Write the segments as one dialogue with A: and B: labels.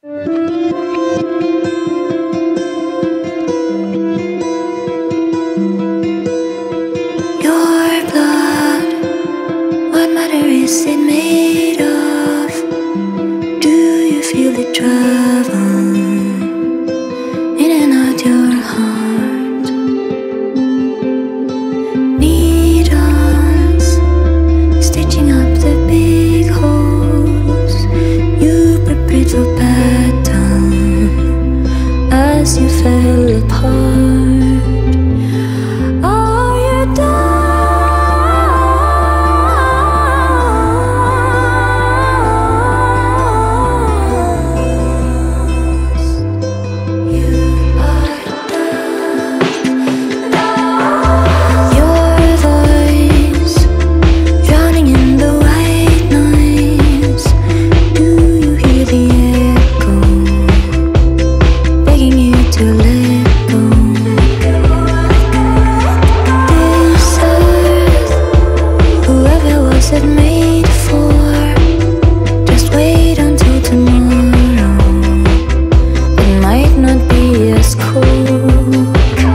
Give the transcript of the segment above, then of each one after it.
A: Your blood, what matter is it made of? Do you feel it travel in and out your heart? Needles stitching up the big holes. You prepared for battle as you fell apart. Are you done? Made for, just wait until tomorrow. It might not be as cool.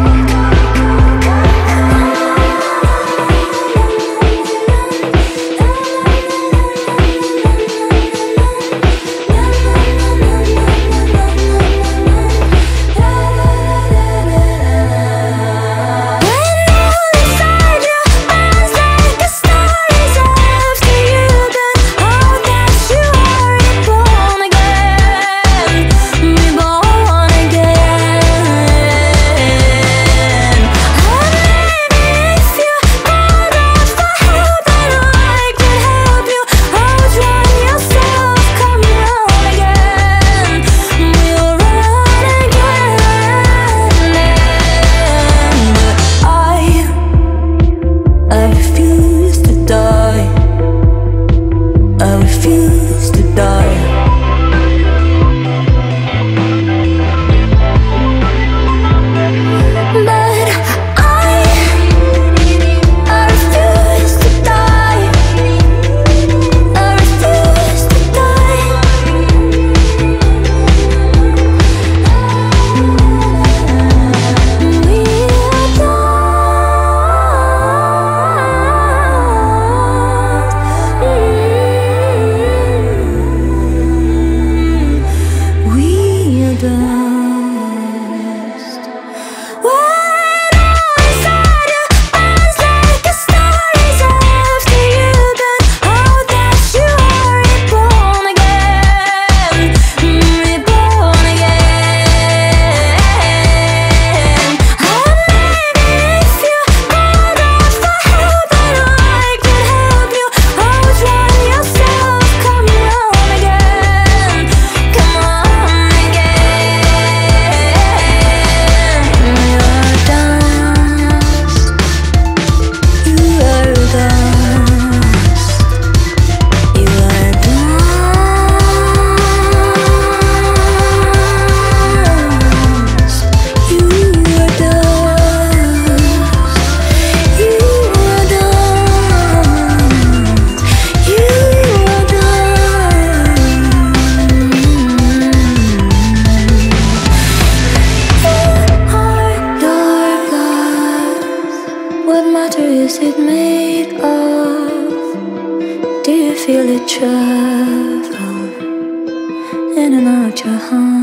A: Is it made of? Do you feel it travel in and out your heart?